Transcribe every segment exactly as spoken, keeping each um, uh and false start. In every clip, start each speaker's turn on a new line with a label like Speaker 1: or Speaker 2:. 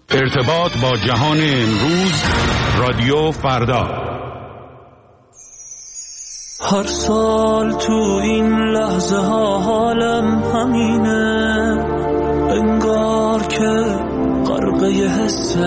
Speaker 1: ارتباط با جهان امروز، رادیو فردا.
Speaker 2: هر سال تو این لحظه ها حالم همینه، انگار که غرقه حس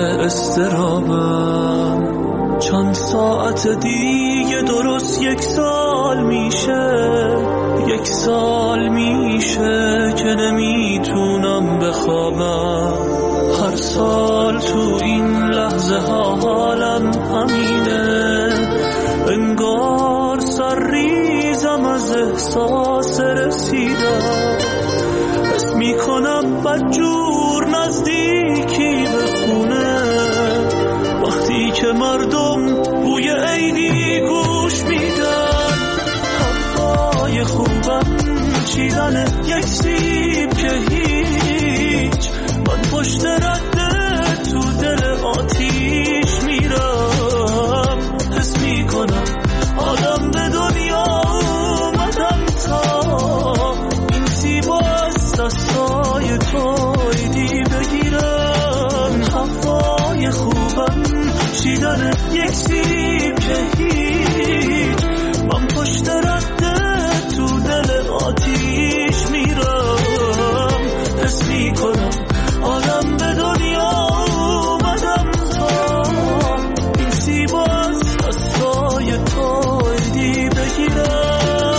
Speaker 2: استرابم. چند ساعت دیگه درست یک سال میشه، یک سال میشه که نمیتونم بخوابم. هر سال تو این لحظه ها حالم همینه، انگار سر ریزم از احساس رسیدم. حس میکنم بدجور نزدیکی به خونه، وقتی که مردم بوی عیدی گوش میدن. هوای خوبم چیدن یک سیب که هیچ، من پشت رده تو دل آتیش میرم. حس میکنم آدم به دنیا اومدم تا این سیب از دستای تو ایدی بگیرم. هوای خوبم چیدن یک سیب که هیچ، من پشت رده تو دل آتیش میرم. حس میکنم آدم به دنیا اومدم تا این سیب از دستای تو ایدی بگیرم.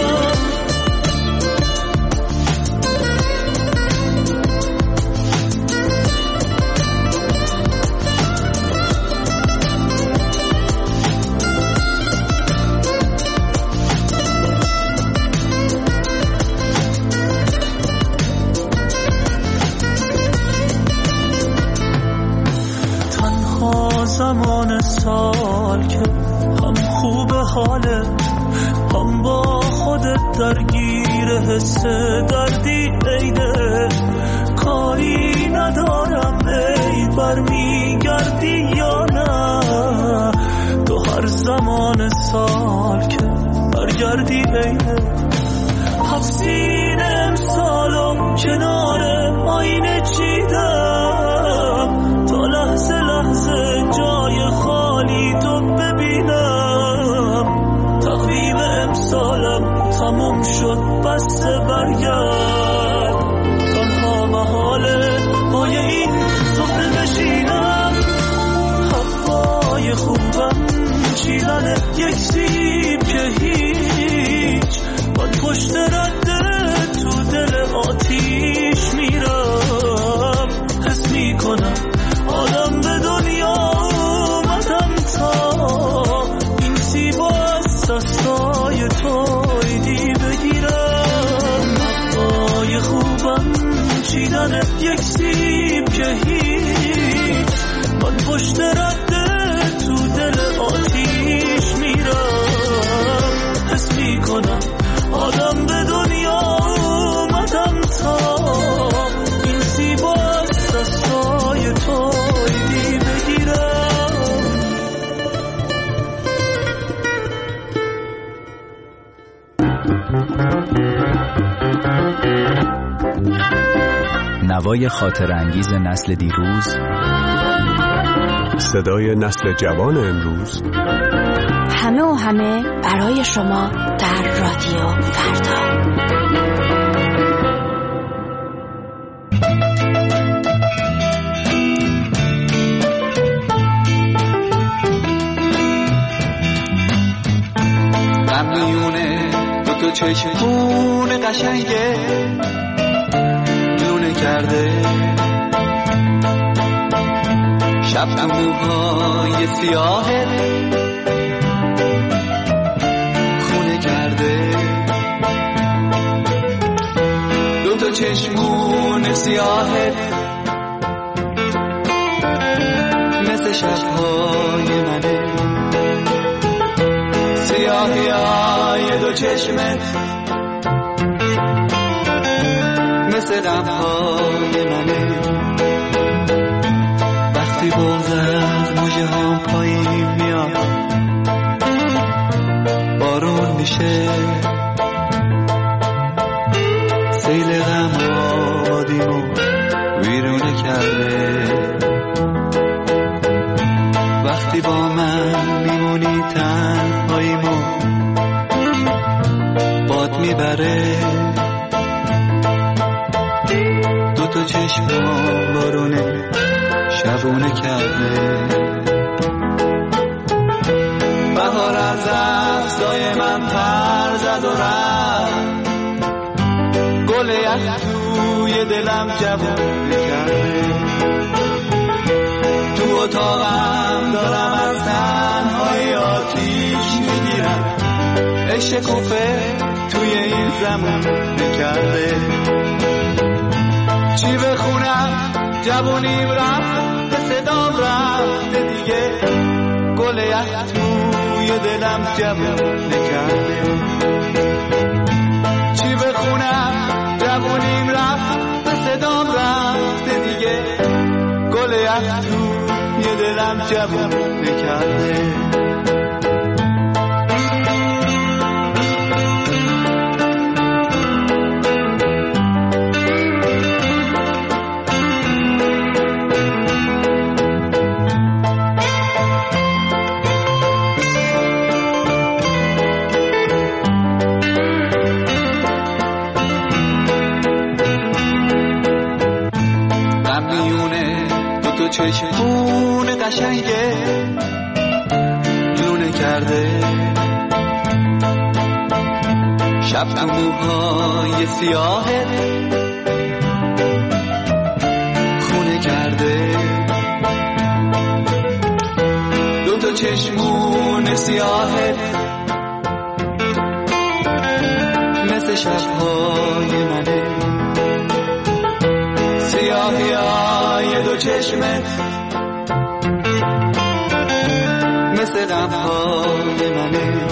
Speaker 2: زمان سال که هم خوب حاله، هم با خودت درگیر حس دردی عیده. کاری ندارم ای برمیگردی یا نه، تو هر زمان سال که برگردی عیده. هفتین امسالم کنار آینه چیدم تا لحظه لحظه جای خالی تو ببینم. تقویم امسالم تموم شد، بسته برگرد. تنها محاله پای این سفره بشینم. هوای خوبم چیدن یک سیب که هیچ، من پشت رده تو دل آتیش میرم. حس میکنم آدم به دنیا اومدم تا این سیب از دستای تو ایدی بگیرم. هوای خوبم چیدن یک سیب که هیچ، من پشت رده تو دل آتیش میرم. حس میکنم آدم به دنیا اومدم تا این سیب از دستای تو ایدی بگیرم.
Speaker 3: نوای خاطر انگیز نسل دیروز،
Speaker 4: صدای نسل جوان امروز،
Speaker 5: همه و همه برای شما در رادیو فردا.
Speaker 6: میونه دو تو چشمون قشنگه لونه کرده، شب تو موهای سیاهت خونه کرده. دو تا چشمون سیاهت مثل شبهای منه، سیاهی های دو چشمت مثل غمهای منه. وقتی بغض از موجه هم پایین میاد، بارون میشه، سیل غم آبادیمو ویرونه کرده. وقتی با من میمونی تنهاییمو باد میبره، دو تا چشمام بارونه شبونه کرده. بهار از افزای من پر زد و رفت، گل یخ توی دلم جوونه کرده. تو اتاقم دارم از تنهایی آتیش میگیرم، عشق کوفه توی این زمان نکرده. چی بخونم جوونیم رفت، به صدام رفته دیگه، گل یخ توی دلم جوون نکرده. چی بخونم جوونیم رفت، به صدام رفته دیگه، گل یخ توی دلم جوون نکرده. چشمون قشنگه لونه کرده، شب تو موهای سیاهت خونه کرده. دو تا چشمون سیاهت مثل شبهای منه، سیاهی های دو چشمت مثل غمهای منه.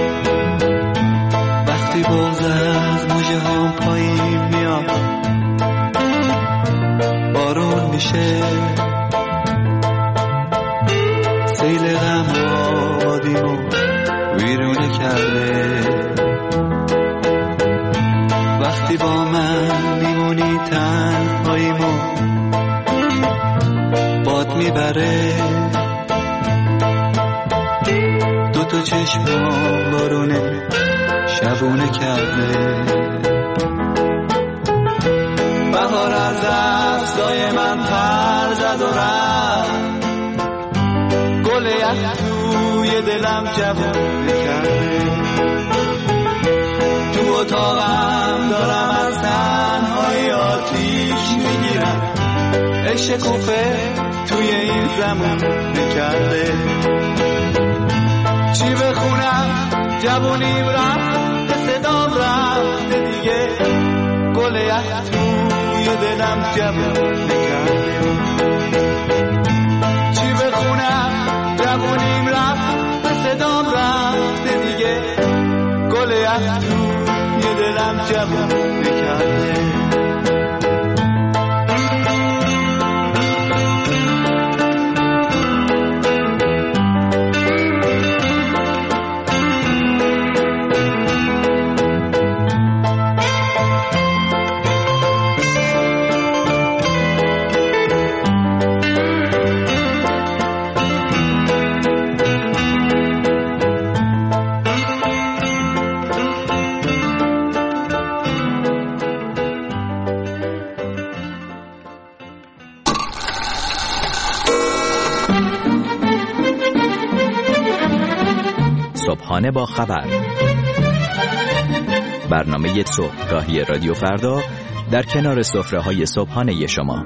Speaker 6: وقتی بغض از موجه هم پایین میاد، بارون میشه، سیل غم آبادیمو ویرونه کرده. وقتی با من میمونی تنهاییمو باد میبره، دو تا چشمام بارونه شبونه کرده. بهار از افزای من پر زد و رفت، گل یخ توی دلم جوونه کرده. تو اتاقم دارم از تنهایی آتیش میگیرم، عشق کوفه توی این زمان نکرده. چی بخونم جوونیم رفت، به صدام رفته دیگه، گل یخ توی دلم جوون نکرده. چی بخونم جوونیم رفت، به صدام رفته دیگه، گل یخ توی دلم جوون نکرده.
Speaker 3: صبحانه با خبر، برنامه صبحگاهی رادیو فردا در کنار سفره‌های صبحانه شما.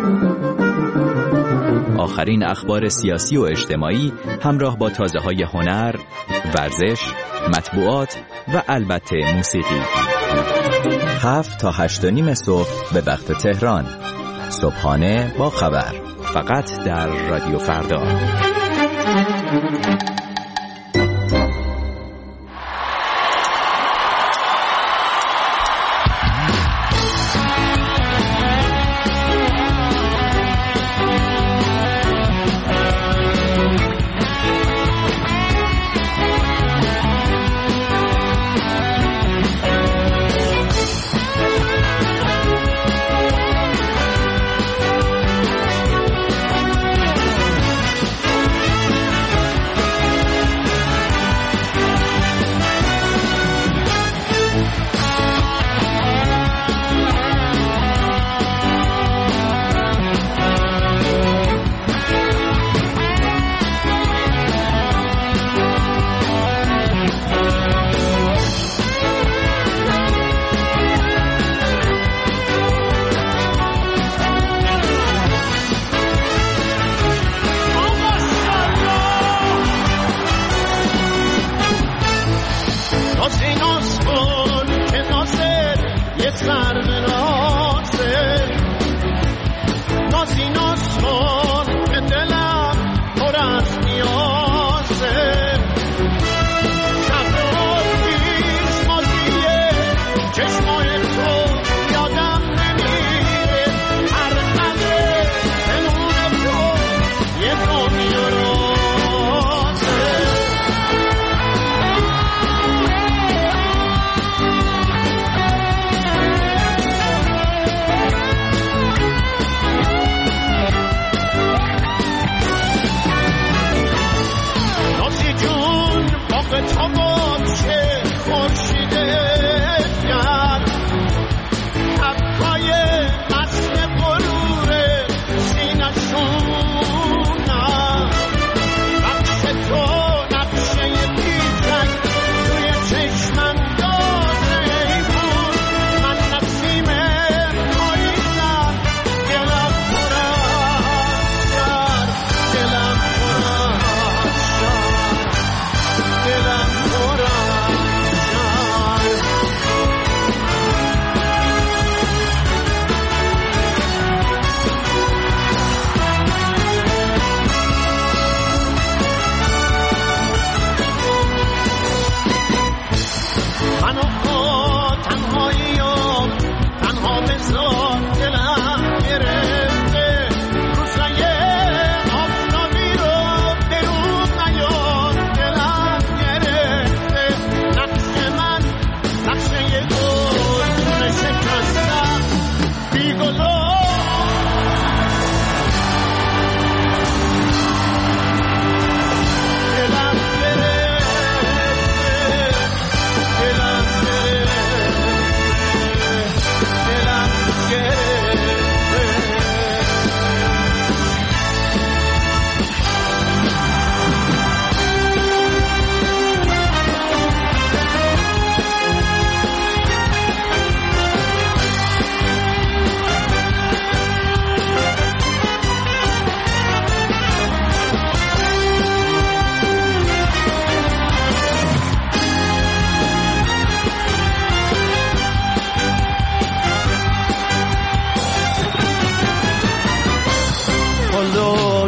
Speaker 3: آخرین اخبار سیاسی و اجتماعی همراه با تازه‌های هنر، ورزش، مطبوعات و البته موسیقی. هفت تا هشت و نیم صبح به وقت تهران. صبحانه با خبر، فقط در رادیو فردا.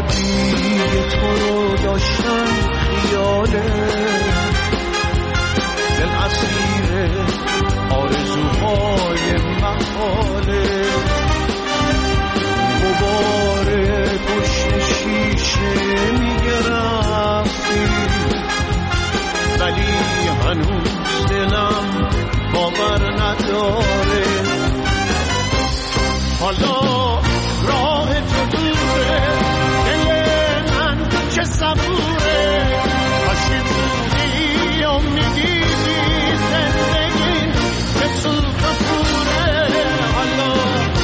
Speaker 2: دیگه تو رو داشتم خیاله، دل اسیر آرزوهای محاله، غبار پشت شیشه میگرفتی ولی هنوز دلم باور نداره. حالا راه تو دوره، دل من چه صبوره، کاشی بودی امیدی زندگی مثل کفوره. حالا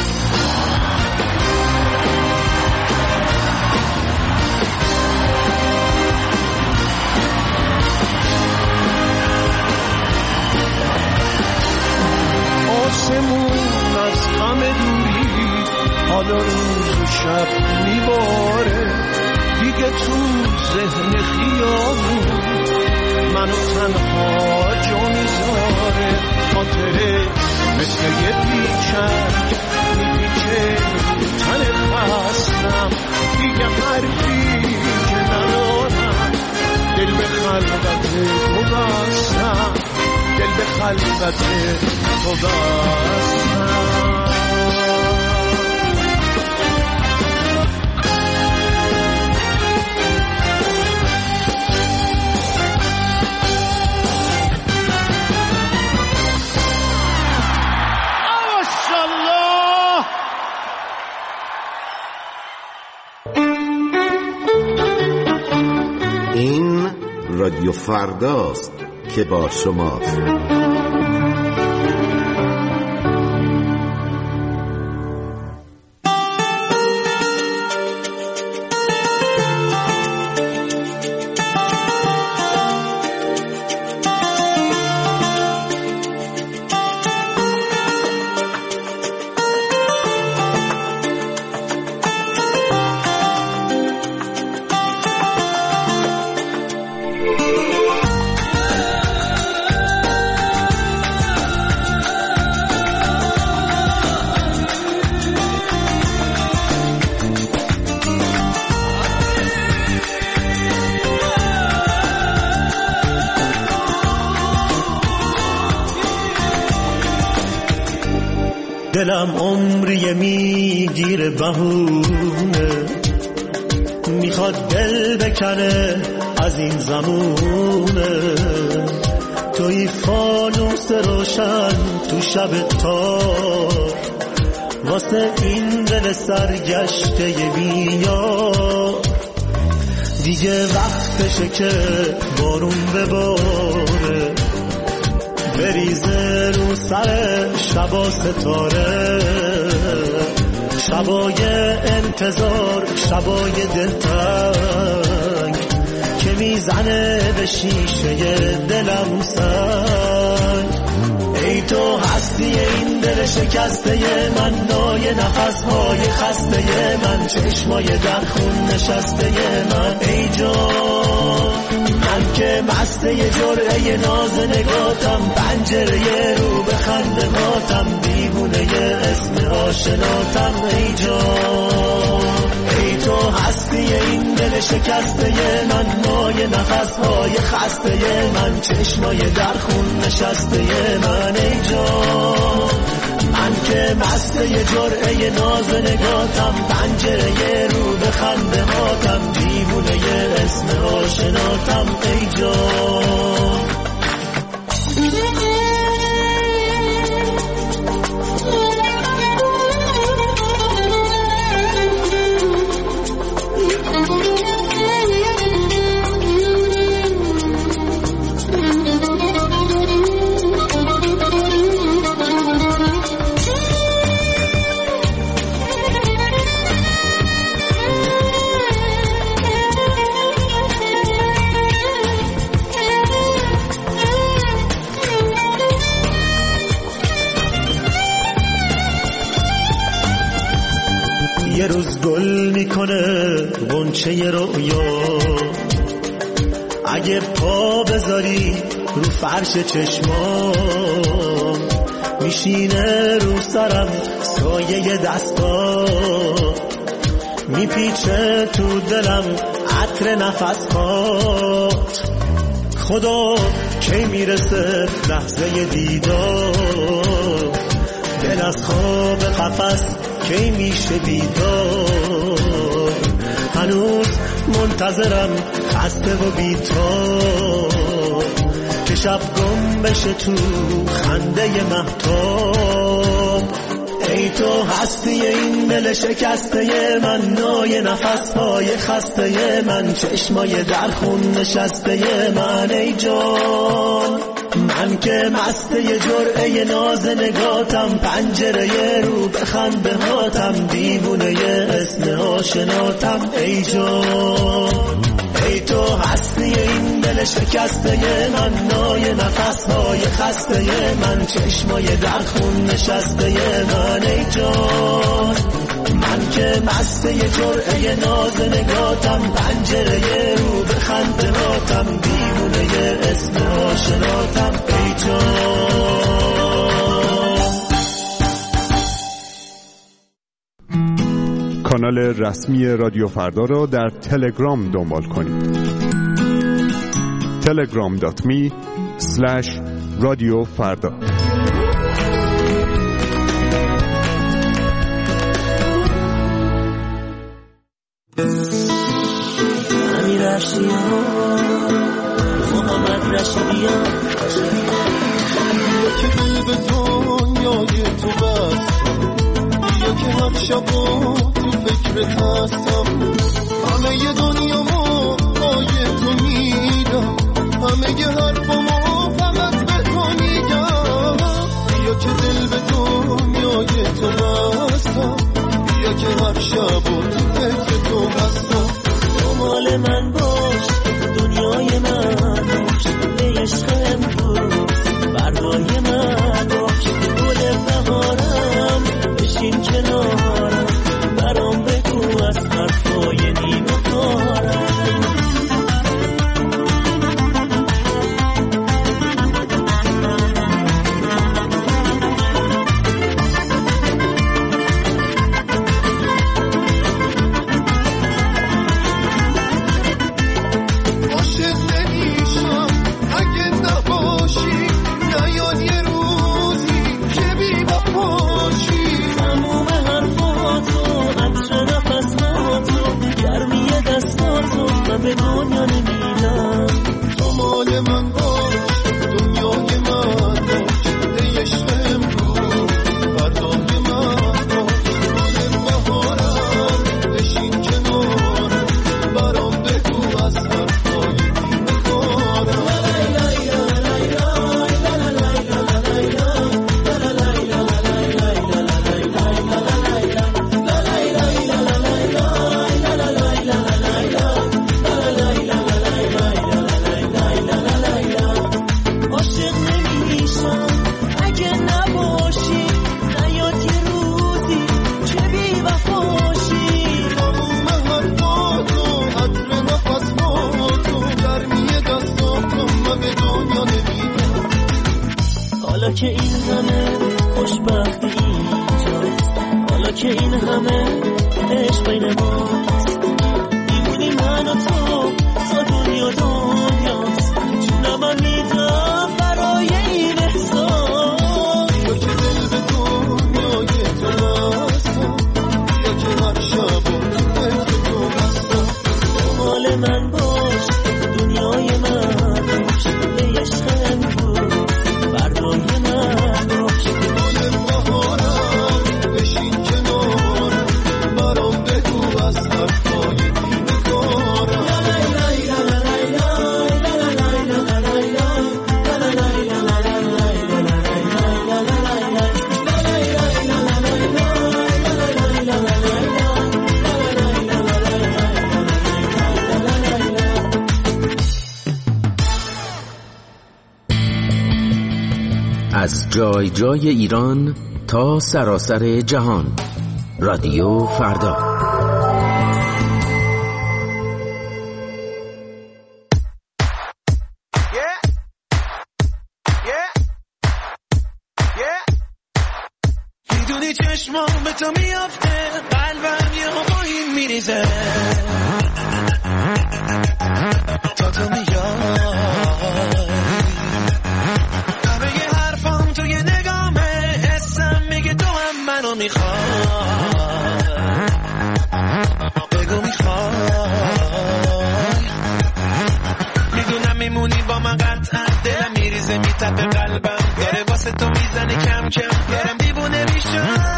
Speaker 2: آسمون از همه دوری، حالا روز و شب میباره، دیگه تو ذهن خیابون منو تنها جا میذاره. خاطره مثل یه پیچک میپیچه تن خستم، دیگه حرفی که ندارم، دل به خلقت تو بستم، دل به خلقت تو بستم.
Speaker 7: این رادیو فرداست که با شماست.
Speaker 2: دلم عمری میگیره بهونه، میخواد دل بکنه از این زمونه. توی فانوس روشن تو شب تار، واسه این دل سرگشته بیار. دیگه وقتشه که بارون بباره، بریزه رو سر شبا ستاره، شبای انتظار، شبای دلتنگ که میزنه به شیشه دلم سنگ. ای تو هستی این دل شکسته من، نای نفسهای خسته من، چشمای در خون نشسته من. ای جان من که مسته جرعه ناز نگاتم، پنجره رو به خندماتم، دیوونه اسم آشناتم. ای جان ای تو هستی این دل شکسته من، نای نفسهای خسته من، چشمای در خون نشسته من. ای جان من که مسته جرعه ناز نگاتم، پنجره رو به خندماتم، دیوونه اسم آشناتم. ای جان یه روز گل میکنه غنچه رویا، اگه پا بذاری رو فرش چشمام، میشینه رو سرم سایه دستا، میپیچه تو دلم عطر نفس هات، خدا کی میرسه لحظه دیدار، دل از خواب قفس کی میشه بیدار، هنوز منتظرم خسته و بی‌تاب که شب گم بشه تو خنده مهتاب. ای تو هستی این دل شکسته من، نای نفسهای خسته من، چشمای در خون نشسته من. ای جان من که مسته جرعه ناز نگاتم، پنجره رو به خنده هاتم، دیوونه اسم آشناتم. ای جان ای تو هستی این دل شکسته من، نای نفسهای خسته من، چشمای در خون نشسته من. ای جان من که مسته جرعه ناز نگاتم، پنجره رو به خنده هاتم، دیوونه اسم آشناتم. ای جان
Speaker 4: کانال رسمی رادیو فردا را در تلگرام دنبال کنید. تلگرام دات می اسلش رادیو فردا.
Speaker 2: امیر رشیدیان، محمد رشیدیان،
Speaker 8: که دل به دنیای تو بستم، یا که هر شب تو فکرت هستم، همه ی دنیامو آیه تو میدم، همه ی حرفامو فقط به تو میگم. یا که دل به دنیای تو بستم، یا که هر شب تو فکر تو هستم.
Speaker 2: تو مال من باش، دنیای من باش، به عشقم بود بردای من باش، گل بهارم بشین کنارم، برام بگو از حرفای نیمه کارم. به دنیا نمیدم
Speaker 8: تو مال من باش، دنیای من باش، ای عشقم بود فردای من باش، گل بهارم بشین کنارم، برام بگو از حرفای نیمه کارم.
Speaker 2: حالا که این همه خوشبختی اینجاست، حالا که این همه عشق بین ماست، میمونی من و تو تا دنیا دنیاست، جونم من میدم برای این احساس.
Speaker 8: یا که دل به دنیای تو بستم، یا که هر شب تو فکر تو هستم.
Speaker 2: تو مال من باش، دنیای من باش، به عشقم بود بردای من باش،
Speaker 8: گل بهارم بشین کنارم، برام بگو از حرفای نیمه کارم.
Speaker 9: از جای جای ایران تا سراسر جهان، رادیو فردا.
Speaker 2: میدونی چشمام به تو میافته، قلبم یه با این میره میریزه تا تو میای. همه ی حرفام توی نگامه، حسم میگه تو هم منو میخوای. بگو میخوای، میدونم میمونی با من قطعا. دلم میریزه میتپه قلبم، داره واسه تو میزنه کم کم، دارم دیوونه میشم.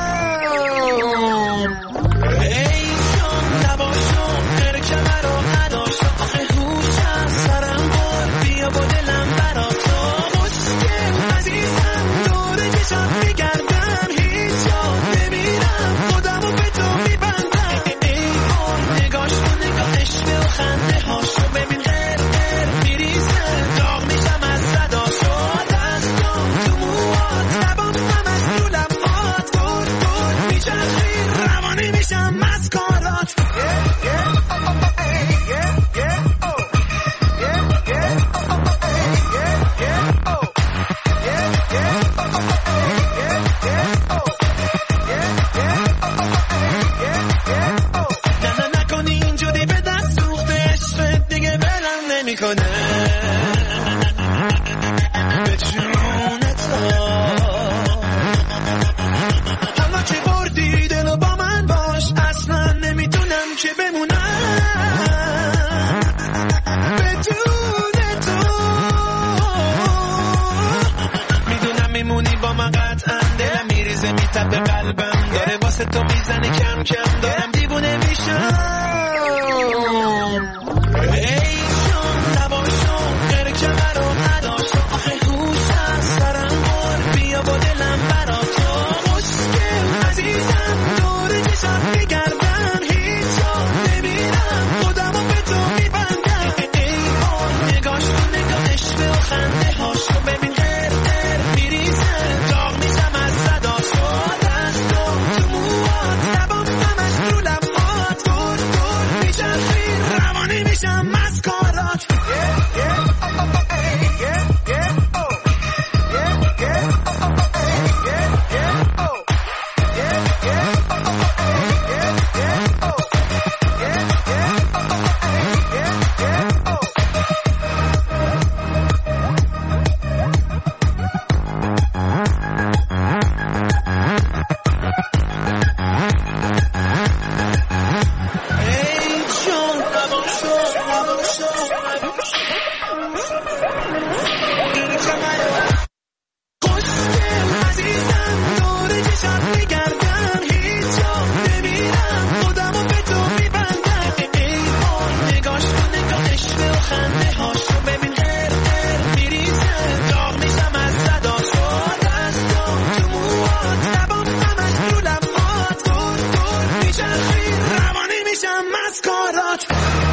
Speaker 2: ای جان نباشم غیر کمر و نداشم، آخه هوشم سرم بار، بیا با دلم برا تو. مشکل عزیزم دور کشم میگردم، هیچ جا نمیرم، خودمو به تو میبندم. ای بار نگاش کن، نگاه عشق و خنده هاشو ببین، غیر غیر میریزه، داغ میشم از صداشو. دستام تو موات، لبام همش رو لبات، گل گل میچرخی، روانی میشم مسکارات. نه نه نکنی اینجوری، به دست سوخته عشقت دیگه بلم نمیکنه. به جون تو حالا که بردی دلو با من باش، اصلا نمیتونم که بمونم بدون تو. میدونم میمونی با من قطعا، دلم میریزه میتپه قلبم، داره واسه تو میزنه کم کم، دارم دیوونه میشم. ای جان نباشم غیر کمر و نداشم، آخه هوشم سرم بار، بیا با دلم برا تو. مشکل عزیزم دور کشم میگردم، هیچ جا نمیرم، خودمو به تو میبندم. ای بار نگاش کن، نگاه عشق و خنده هاشو ببین، غیر غیر میریزه، داغ میشم از صداشو. دستام تو موات، لبام همش رو لبات، گل گل میچرخی، روانی میشم مسکارات. ای جان نباشم نباشم غیر کمر و خوشگل عزیزم دور کشم میگردم، هیچ جا نمیرم، خودمو به تو میبندم. ای بار نگاش کن، نگاه عشق و خنده هاشو ببین، غیر غیر میریزه، داغ میشم از صداشو. دستام تو موات، لبام همش رو لبات، گل گل میچرخی، روانی میشم مسکارات.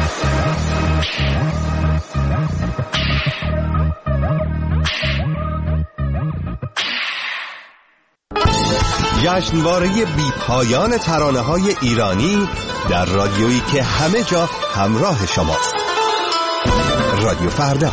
Speaker 10: جشنواره بی پایان ترانه‌های ایرانی در رادیویی که همه جا همراه شماست. رادیو فردا.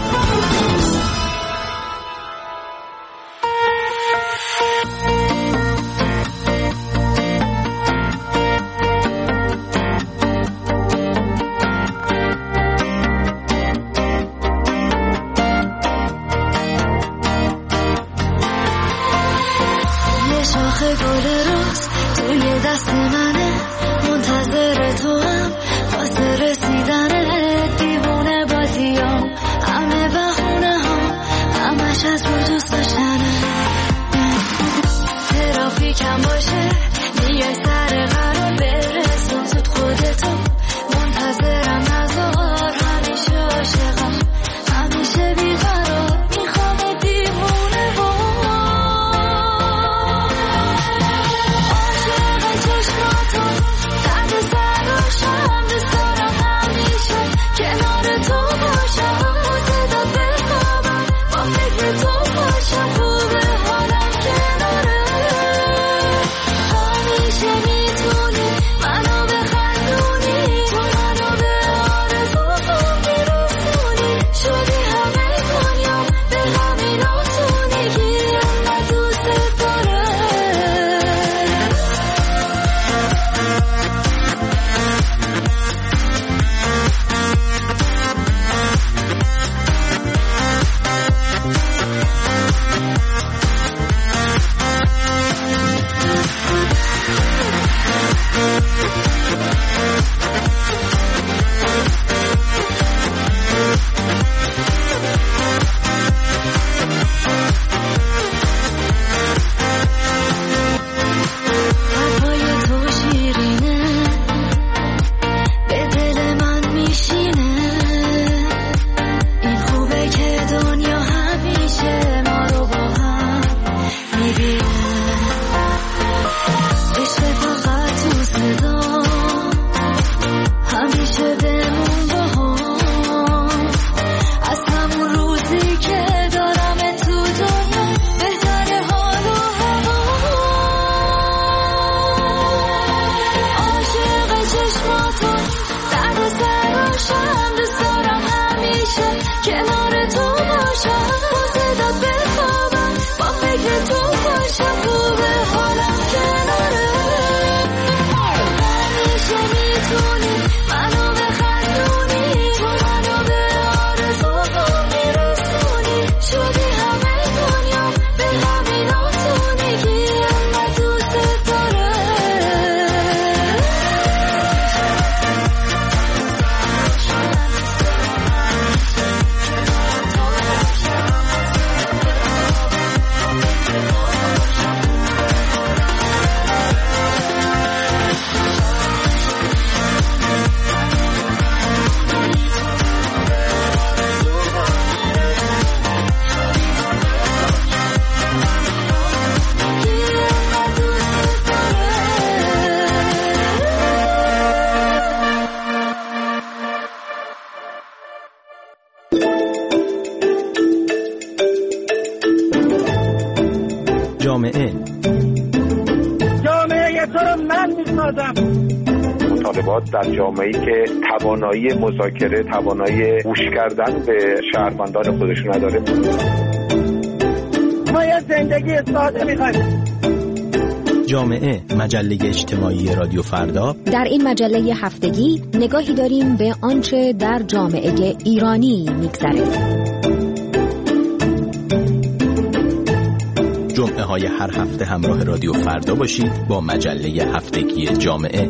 Speaker 11: رسیدن دیوونه بازیام همه
Speaker 3: جامعه.
Speaker 11: جامعه تو رو من میسازم.
Speaker 12: مطالبات در جامعه‌ای که توانایی مذاکره، توانایی گوش کردن به شهروندان خودشون نداره.
Speaker 11: ما یه زندگی ساده می‌خوایم.
Speaker 3: جامعه، مجله اجتماعی رادیو فردا.
Speaker 13: در این مجله هفتگی نگاهی داریم به آنچه در جامعه ایرانی می‌گذره.
Speaker 3: جمعه های هر هفته همراه رادیو فردا باشید با مجله هفتگی جامعه.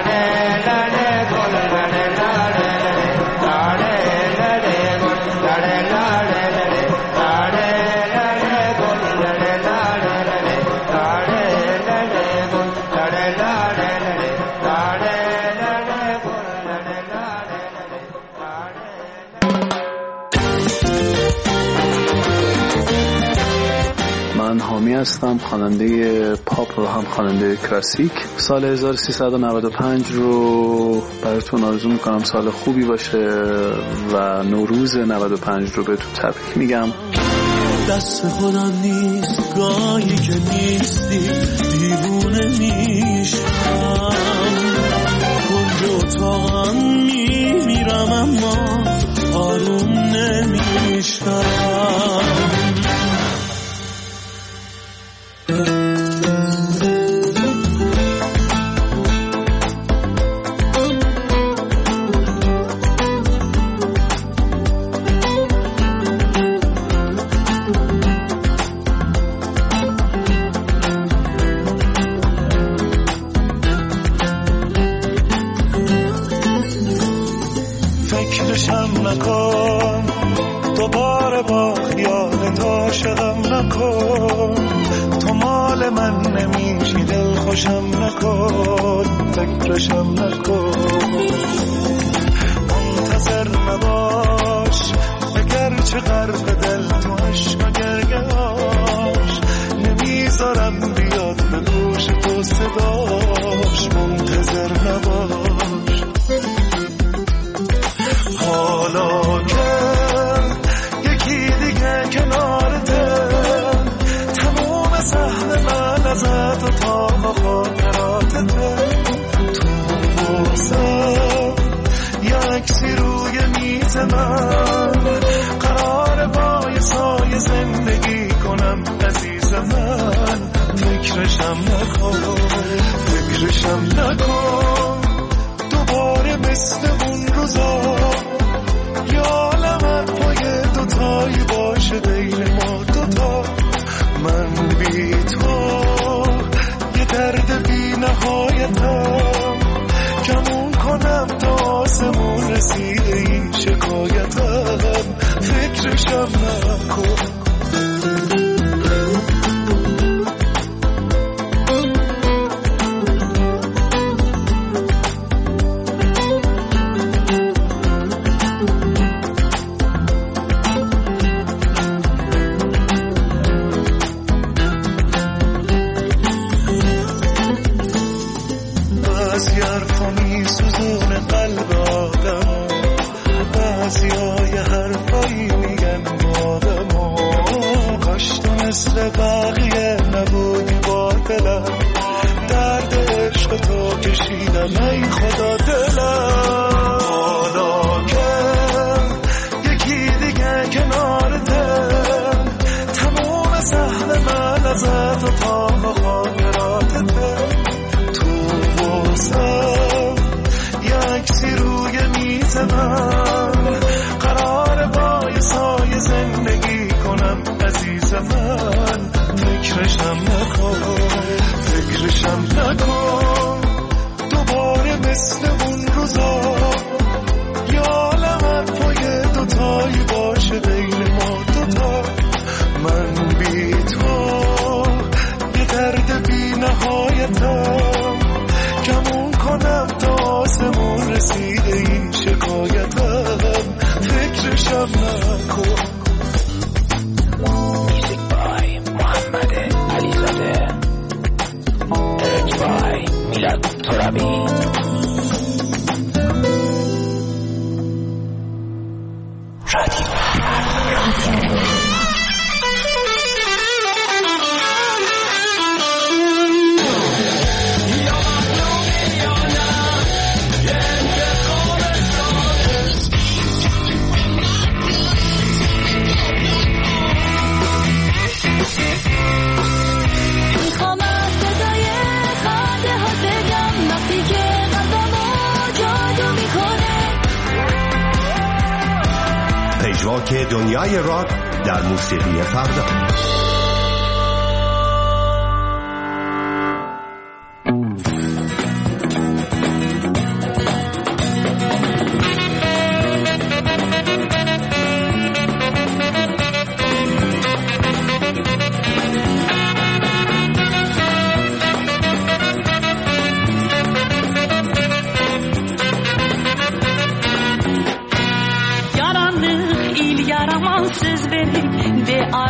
Speaker 14: Lade ایرانی هستم، خواننده پاپ و هم خواننده کلاسیک. سال هزار و سیصد و نود و پنج رو براتون آرزو میکنم سال خوبی باشه و نوروز نود و پنج رو بهتون تبریک میگم.
Speaker 2: دست خودم نیست گاهی که نیستی، دیوونه میشم، کنج اتاقم میمیرم اما آروم نمیشم. فکرشم نکن دوباره با خیالت عاشقم نکن، تو مال من نمیشی دل خوشم نکن، فکرشم نکن. منتظر نباش اگرچه غرق دل تو عشق و گرگاش، نمیذارم بیاد به گوش تو صداش، منتظر نباش. حالا که یکی دیگه کنارته، تموم سهم من ازت و تا خاطراتته، تو واسم یه عکسی روی میز من، قرار با یه سایه زندگی کنم عزیز من، فکرشم نکن، فکرشم نکن دوباره مثل اون روزا، یا عالمت پای دوتایی باشه بین ما دوتا، من بی تو یه درد بی نهایتم، کمون کنم تا آسمون رسیده این شکایتم، فکرشم نکن.
Speaker 10: پژواک دنیای راک در موسیقی فردا.
Speaker 15: Yaranlık il yaramansız benim ve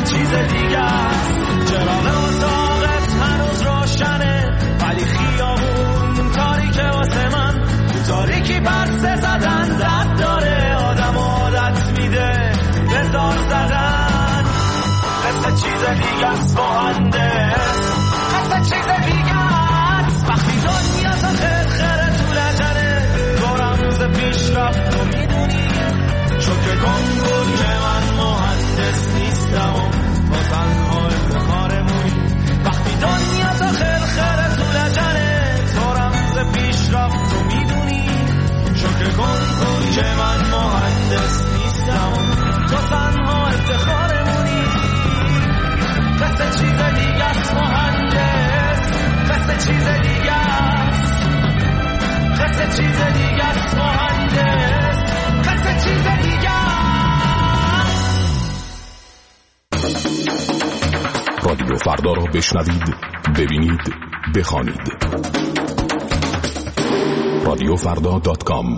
Speaker 2: قصه چیز دیگه است. چراغ اتاقت هنوز روشنه ولی خیابون تاریکه واسه من. تاریکی بسته زدن درد داره، آدم عادت میده به زار زدن. قصه چیز دیگه است مهندس، قصه چیز دیگه است. وقتی دنیا تا خیر خیره تو لجنه تو رمز پیشرفت رو میدونی. شکر کن بود که من مهندس نیستم و با تنها افتخارمونی. وقتی دنیا تا خیر خیره تو لجنه تو رمز پیشرفت رو میدونی. شکر کن بود که من مهندس نیستم و تو تنها افتخارمونی. قصه چیز دیگه است مهندس، قصه چیز دیگه است، قصه چیز دیگه است مهندس، قصه چیز دیگه است.
Speaker 1: رادیو فردا رو بشنوید، ببینید، بخوانید. رادیو فردا دات کام.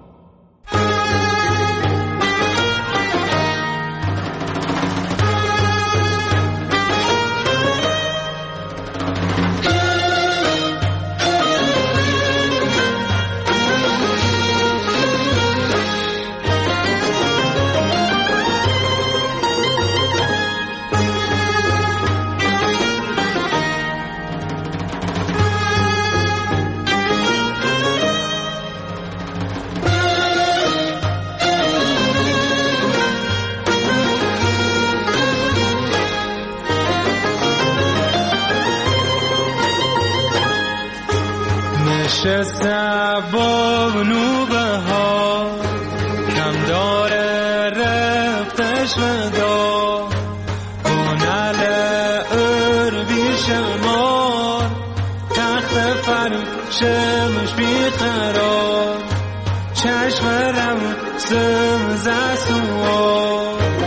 Speaker 2: نشسته با نوبه ها کم داره رفتش ودا. کنال ار بیش ما تخت فرشمش بیقرار. چشمرم سمزه سوار.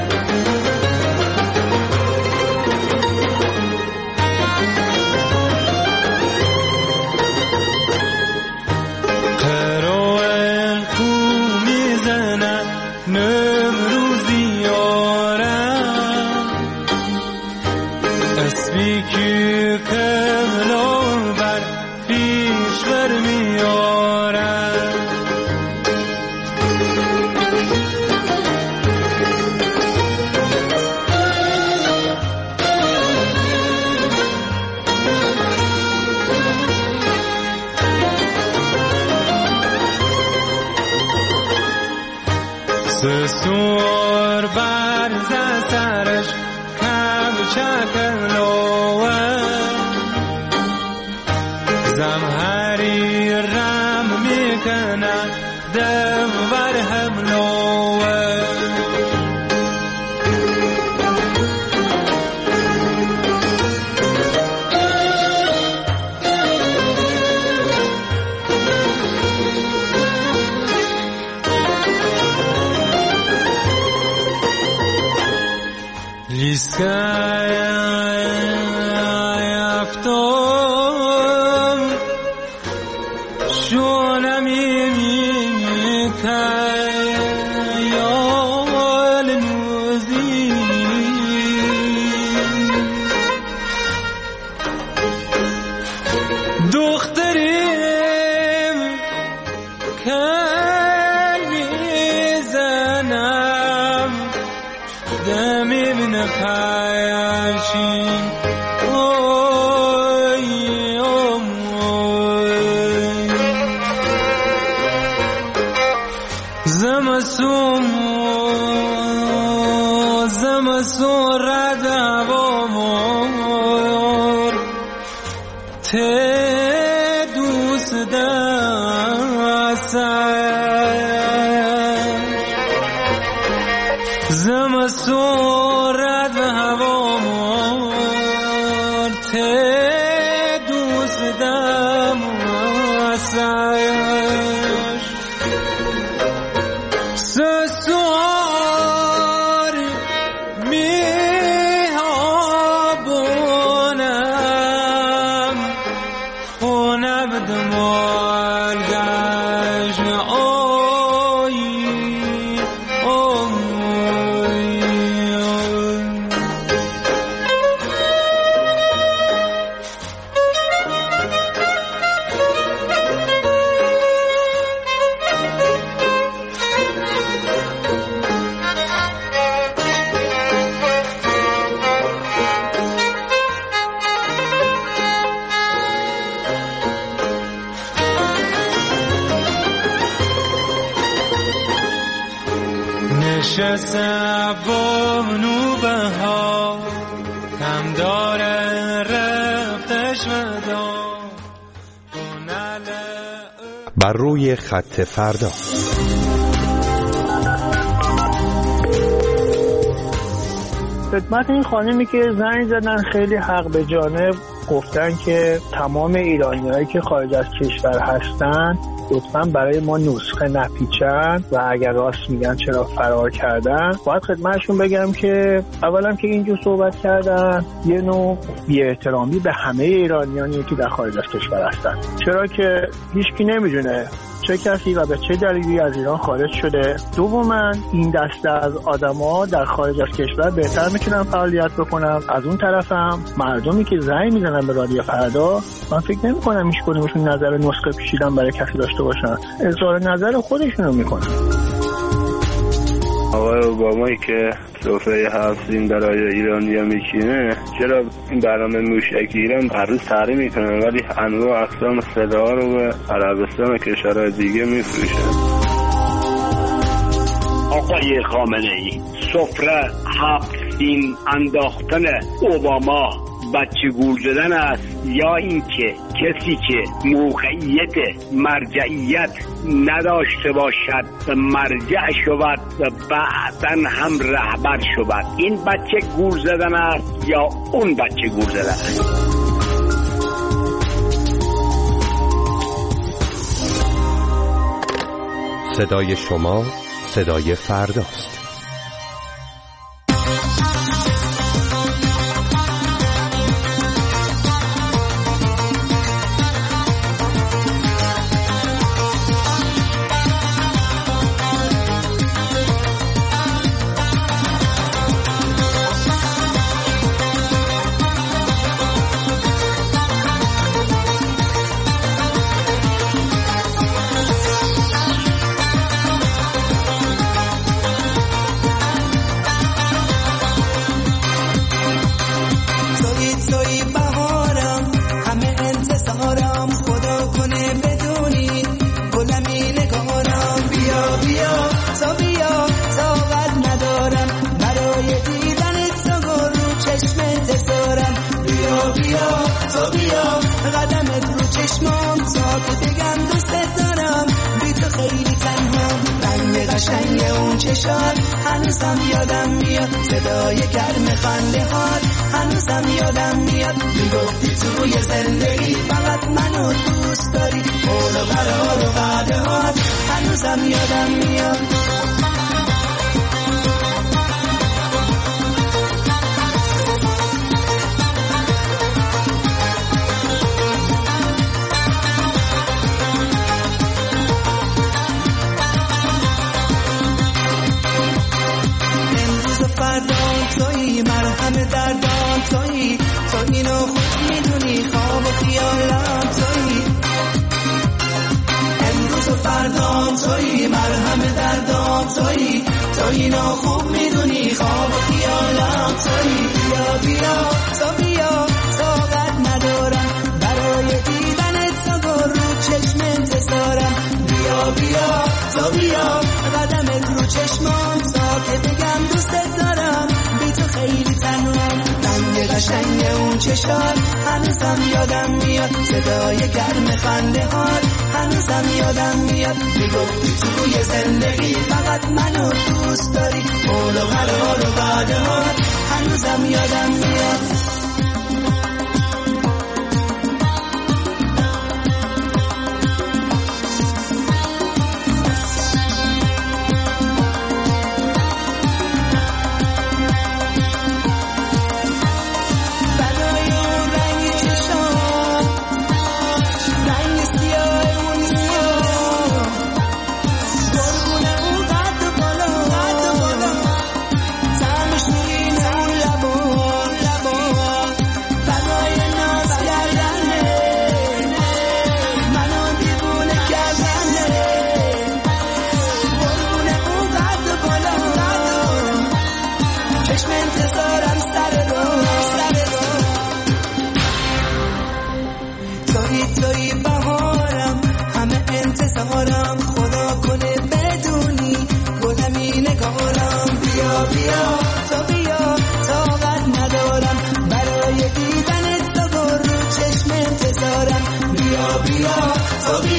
Speaker 2: سور برز سرش کم چکلوه. زمهری رم میکنه دور هملوه. لیسکای افتم شونم میکای یال نوزی. دختریم کل میزنم دمی من پایشین. اوی اوی زمسوم زمسون رد هوامور ته دوست دستم. زمسون رد هوامور ته دوست دستش. سسوار میابونم خونه بدمال گشن. اوی اوی
Speaker 16: پیش سبانو بها هم داره رفتش مدام
Speaker 10: بر روی خط فردا.
Speaker 11: خدمت این خانمی که زنگ زدن خیلی حق به جانب گفتن که تمام ایرانیایی که خارج از کشور هستن لطفاً برای ما نسخه نپیچن و اگر راست میگن چرا فرار کردن. باید خدمتشون بگم که اولا که اینجور صحبت کردن یه نوع بی‌احترامی به همه ایرانیانی که در خارج از کشور هستن، چرا که هیچکی نمیدونه چه کسی و به چه دلیلی از ایران خارج شده. دوما این دسته از آدما در خارج از کشور بهتر میتونن فعالیت بکنن. از اون طرفم مردمی که زنگ میزنن به رادیو فردا، من فکر نمی‌کنم هیچ کدومشون نظر نسخه پیچیدن برای کسی داشته باشن، اظهار نظر خودشونو میکنن.
Speaker 17: آقای اوبامایی که سفره هفت‌سین برای ایرانیا میشینه، چرا این برنامه موشکی ایران هر روز تحریم میکنن ولی انواع اقسام سلاح رو به عربستان و کشورهای دیگه میفروشن؟
Speaker 18: آقای خامنه‌ای، سفره هفت‌سین انداختن اوباما بچه گول زدن است یا اینکه کسی که موقعیت مرجعیت نداشته باشد و مرجع شود و بعدن هم رهبر شود؟ این بچه گول زدن است یا اون بچه گول زدن است؟
Speaker 10: صدای شما صدای فرداست.
Speaker 2: هنوزم یادم میاد صدای گرم خنده هات، هنوزم یادم میاد میگفتی توی زندگی فقط منو دوست داری، قول و قرار و وعده هات هنوزم یادم میاد. تویی مرهم دردان، تویی تو اینو خود میدونی، خواب و خیالم تویی، امروز و فردام تویی مرهم دردان، تویی تو اینو خوب میدونی، خواب و خیالم تویی. بیا بیا تو بیا، طاقت ندارم برای دیدنت، تو رو چشم انتظارم. بیا بیا تو بیا، قدمت رو چشمام تا که بگم دوستت دارم، خیلی تنهام. رنگ قشنگ اون چشات هنوزم یادم میاد، صدای گرم خنده هات هنوزم یادم میاد میگفتی توی زندگی فقط منو دوست داری، قول و قرار و وعده هات هنوزم یادم میاد. خدا کنه بدونی گلمی نگارم،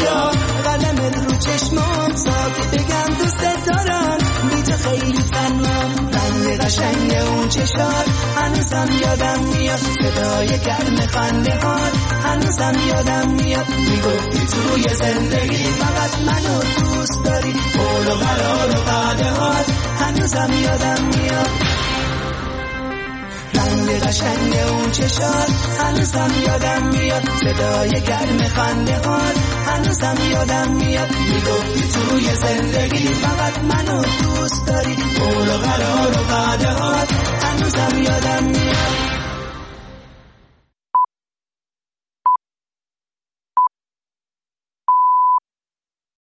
Speaker 2: بیا قدم رو چشمام ساکت بگم دوست دارم بی تو خیلی تنهام رنگ قشنگ اون چشات هنوزم یادم میاد صدای گرم خنده هات هنوزم یادم میاد میگفتی توی زندگی فقط منو دوست داری قول و قرار و وعده هات هنوزم یادم میاد رنگ قشنگ اون چشات هنوزم یادم میاد صدای گرم خنده هات هنوزم یادم میاد میگفتی توی زندگی فقط منو دوست داری قول و قرار و وعده هات هنوزم یادم